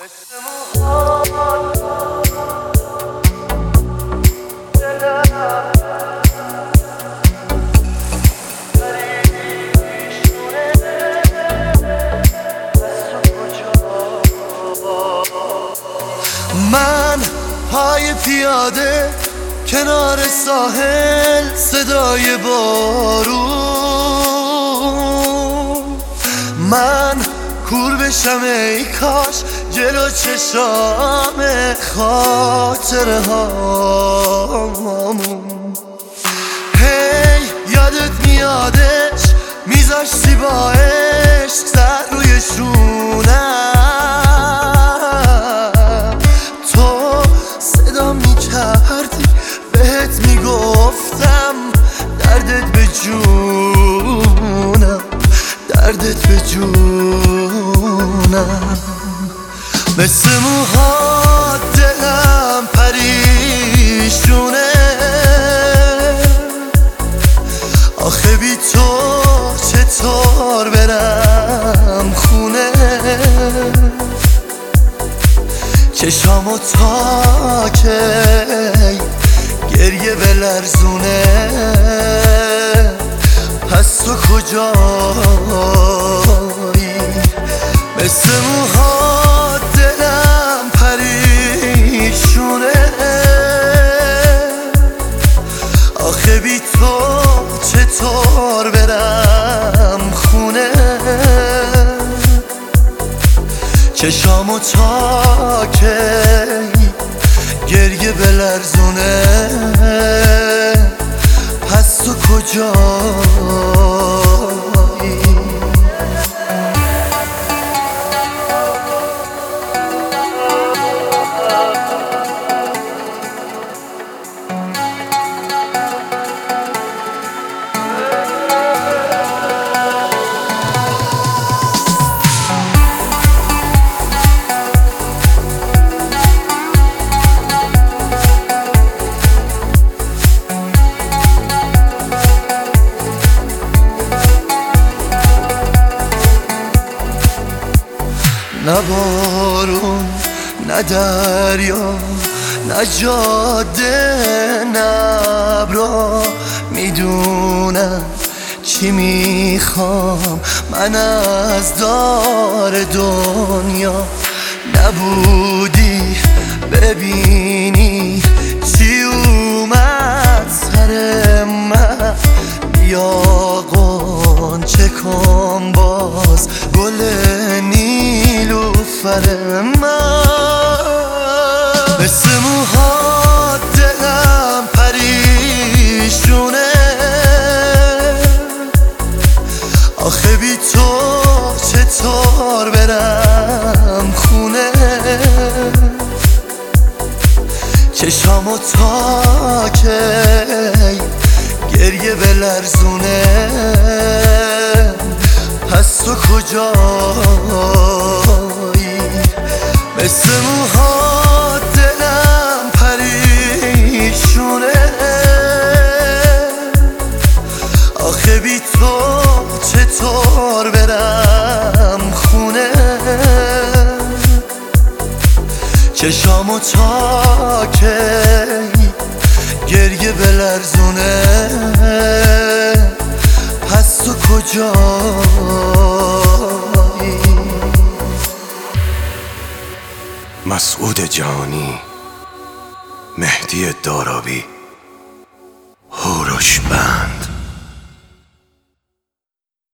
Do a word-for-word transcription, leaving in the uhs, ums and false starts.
من پای پیاده کنار ساحل، صدای بارون، من کور بشم ای کاش جلو چشام خاطره هامون. هی یادت میادش میذاشتی با عشق سر روی شونم، تو صدا میکردی بهت میگفتم دردت به جونم، دردت به جونم. مثل موهات دلم پریشونه، آخه بی تو چطور برم خونه؟ چشامو تا کی گریه بلرزونه، پس تو کجایی؟ مثل موهات دلم پریشونه، آخه بی تو چطور برم خونه؟ چشامو تا کی گریه بلرزونه، پس تو کجایی؟ نه بارون، نه دریا، نه جاده، نه ابرا میدونم چی میخوام من از دار دنیا. نبودی ببینی چی اومد سر من، یا قنچه کن باز گل نیلوفر من. مثل موهات دلم پریشونه، آخه بی تو چطور برم خونه؟ چشامو تا کی گریه بلرزونه، پس تو کجایی؟ مثل موهات دلم پریشونه، آخه بی تو چطور برم خونه؟ چشامو تا کی گریه بلرزونه، پس تو کجایی؟ مسعود جانی، مهدی دارابی، هوروش بند.